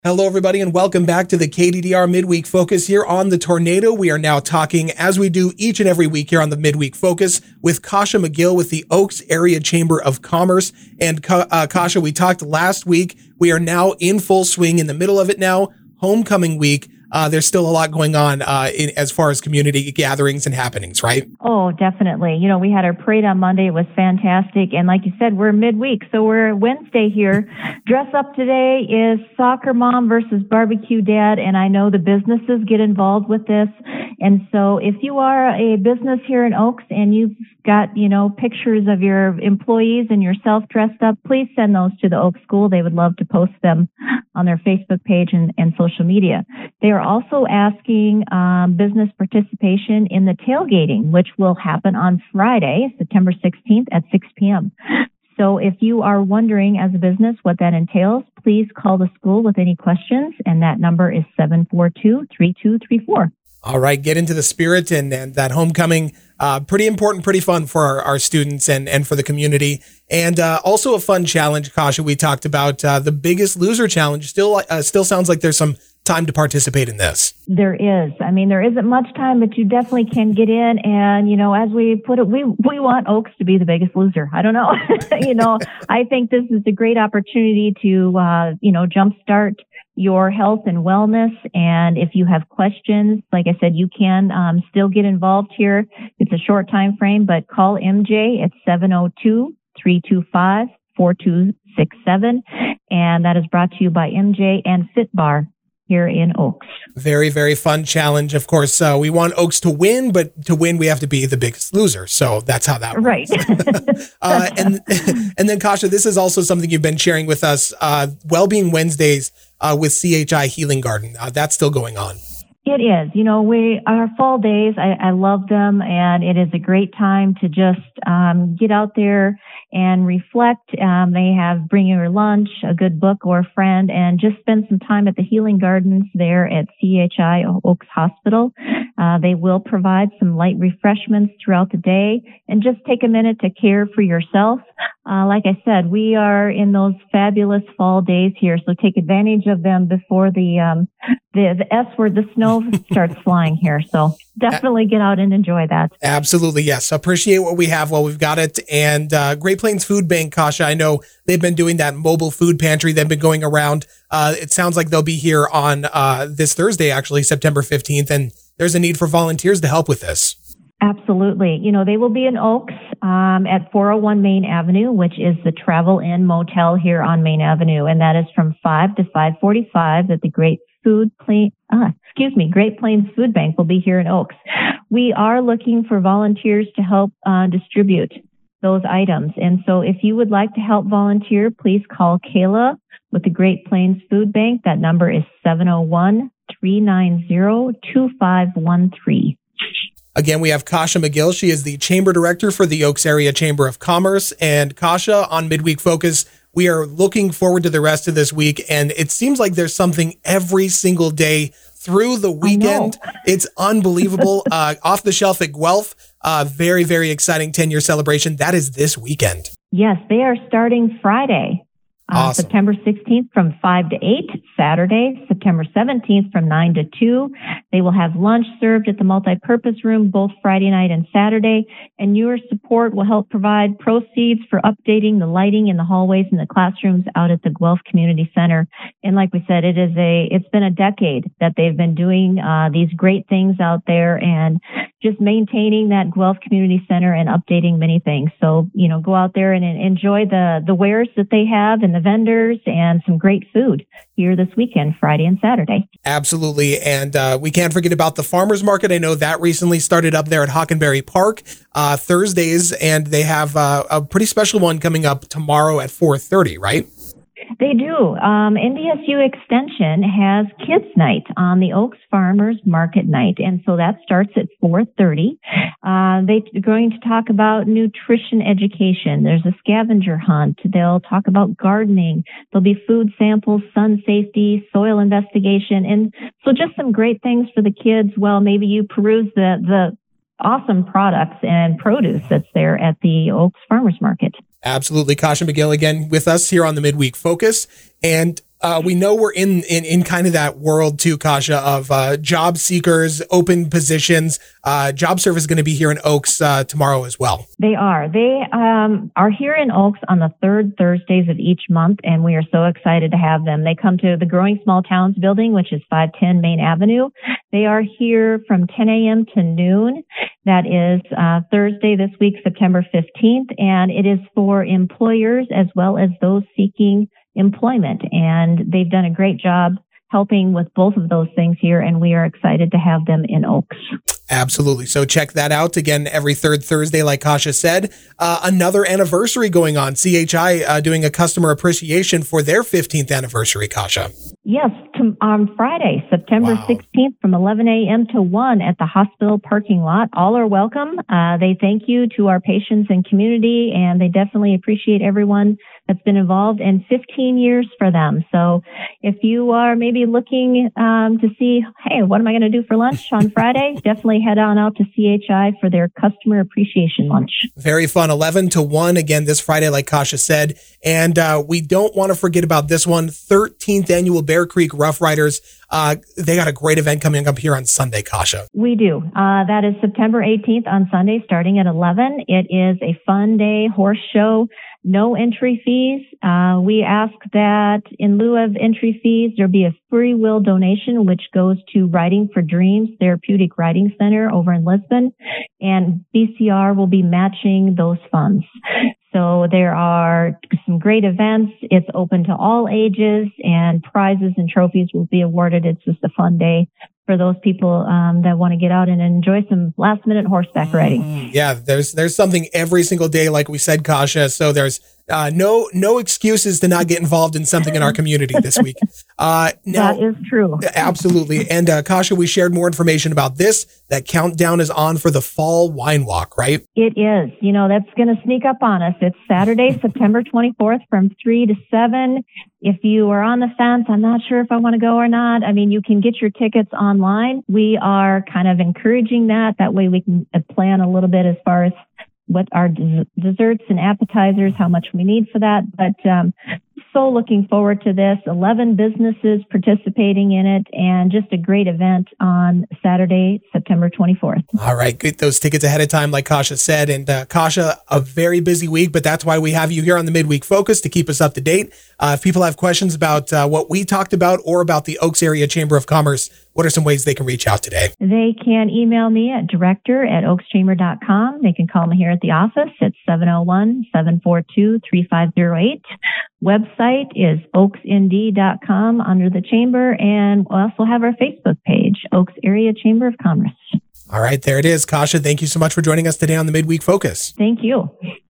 Hello, everybody, and welcome back to the KDDR Midweek Focus here on the Tornado. We are now talking, as we do each and every week here on the Midweek Focus, with Kasha McGill with the Oaks Area Chamber of Commerce. And Kasha, we talked last week. We are now in full swing in the middle of it now, homecoming week. There's still a lot going on as far as community gatherings and happenings, right? Oh, definitely. You know, we had our parade on Monday. It was fantastic. And like you said, we're midweek, so we're Wednesday here. Dress Up today is Soccer Mom versus Barbecue Dad, and I know the businesses get involved with this. And so if you are a business here in Oaks and you've got, you know, pictures of your employees and yourself dressed up, please send those to the Oaks School. They would love to post them on their Facebook page and social media. They are also asking business participation in the tailgating, which will happen on Friday, September 16th at 6 p.m. So if you are wondering as a business what that entails, please call the school with any questions, and that number is 742-3234. All right, get into the spirit and that homecoming, pretty important, pretty fun for our students and for the community. And also a fun challenge, Kasha, we talked about the Biggest Loser Challenge. Still sounds like there's some time to participate in this. There is. I mean, there isn't much time, but you definitely can get in. And, you know, as we put it, we want Oaks to be the biggest loser. I don't know. You know, I think this is a great opportunity to, jumpstart your health and wellness. And if you have questions, like I said, you can still get involved here. It's a short time frame, but call MJ at 702-325-4267. And that is brought to you by MJ and Fit Bar here in Oaks. Very, very fun challenge. Of course, we want Oaks to win, but to win, we have to be the biggest loser. So that's how that works. Right. And then, Kasha, this is also something you've been sharing with us, Wellbeing Wednesdays with CHI Healing Garden. That's still going on. It is. You know, our fall days, I love them, and it is a great time to just get out there and reflect. They have bring your lunch, a good book or a friend, and just spend some time at the Healing Gardens there at CHI Oaks Hospital. They will provide some light refreshments throughout the day, and just take a minute to care for yourself. Like I said, we are in those fabulous fall days here, so take advantage of them before the S word, the snow starts flying here. So definitely get out and enjoy that. Absolutely, yes. Appreciate what we have while we've got it. And Great Plains Food Bank, Kasha, I know they've been doing that mobile food pantry. They've been going around. It sounds like they'll be here on this Thursday, actually, September 15th. And there's a need for volunteers to help with this. Absolutely. You know, they will be in Oaks at 401 Main Avenue, which is the Travel Inn Motel here on Main Avenue. And that is from 5 to 5:45 at the Great Plains Food Bank will be here in Oaks. We are looking for volunteers to help distribute those items. And so if you would like to help volunteer, please call Kayla with the Great Plains Food Bank. That number is 701-390-2513. Again, we have Kasha McGill. She is the Chamber Director for the Oaks Area Chamber of Commerce. And Kasha, on Midweek Focus, we are looking forward to the rest of this week. And it seems like there's something every single day through the weekend. It's unbelievable. Off the Shelf at Guelph, very, very exciting 10-year celebration. That is this weekend. Yes, they are starting Friday. Awesome. September 16th from 5 to 8, Saturday, September 17th from 9 to 2. They will have lunch served at the multipurpose room both Friday night and Saturday, and your support will help provide proceeds for updating the lighting in the hallways and the classrooms out at the Guelph Community Center. And like we said, it's been a decade that they've been doing these great things out there and just maintaining that Guelph Community Center and updating many things. So, you know, go out there and enjoy the wares that they have and the vendors and some great food here this weekend, Friday and Saturday. Absolutely. And we can't forget about the farmers market. I know that recently started up there at Hockenberry Park Thursdays, and they have a pretty special one coming up tomorrow at 4:30, right? They do. NDSU Extension has Kids Night on the Oaks Farmers Market Night, and so that starts at 4:30. They're going to talk about nutrition education. There's a scavenger hunt. They'll talk about gardening. There'll be food samples, sun safety, soil investigation, and so just some great things for the kids. Well, maybe you peruse the awesome products and produce that's there at the Oaks Farmers Market. Absolutely. Kasha McGill again with us here on the Midweek Focus. And We know we're in kind of that world too, Kasha, of job seekers, open positions. Job Service is going to be here in Oaks tomorrow as well. They are. They are here in Oaks on the third Thursdays of each month, and we are so excited to have them. They come to the Growing Small Towns building, which is 510 Main Avenue. They are here from 10 a.m. to noon. That is Thursday this week, September 15th, and it is for employers as well as those seeking employment. And they've done a great job helping with both of those things here, and we are excited to have them in Oaks. Absolutely. So check that out again every third Thursday, like Kasha said. Another anniversary going on. CHI doing a customer appreciation for their 15th anniversary, Kasha. Yes, on Friday, September 16th from 11 a.m. to 1 at the hospital parking lot. All are welcome. They thank you to our patients and community, and they definitely appreciate everyone that's been involved, and 15 years for them. So if you are maybe looking to see, hey, what am I going to do for lunch on Friday? Definitely head on out to CHI for their customer appreciation lunch. Very fun. 11 to 1 again this Friday, like Kasha said. And we don't want to forget about this one, 13th annual Bear Creek Rough Riders. They got a great event coming up here on Sunday, Kasha. We do. That is September 18th on Sunday, starting at 11. It is a fun day, horse show, no entry fees. We ask that in lieu of entry fees, there be a free will donation, which goes to Riding for Dreams Therapeutic Riding Center over in Lisbon, and BCR will be matching those funds. So there are some great events. It's open to all ages, and prizes and trophies will be awarded. It's just a fun day for those people that want to get out and enjoy some last minute horseback riding. Yeah, there's something every single day, like we said, Kasha. So there's no excuses to not get involved in something in our community this week. Now, that is true. Absolutely. And Kasha, we shared more information about this. That countdown is on for the Fall Wine Walk, right? It is. You know, that's going to sneak up on us. It's Saturday, September 24th from 3 to 7. If you are on the fence, I'm not sure if I want to go or not. I mean, you can get your tickets online. We are kind of encouraging that. That way we can plan a little bit as far as what our desserts and appetizers, how much we need for that. But so looking forward to this. 11 businesses participating in it, and just a great event on Saturday, September 24th. All right. Get those tickets ahead of time, like Kasha said. And Kasha, a very busy week, but that's why we have you here on the Midweek Focus to keep us up to date. If people have questions about what we talked about or about the Oaks Area Chamber of Commerce, what are some ways they can reach out today? They can email me at director@oakschamber.com. They can call me here at the office at 701-742-3508. Website is oaksnd.com under the chamber, and we'll also have our Facebook page, Oaks Area Chamber of Commerce. All right, there it is. Kasha, thank you so much for joining us today on the Midweek Focus. Thank you.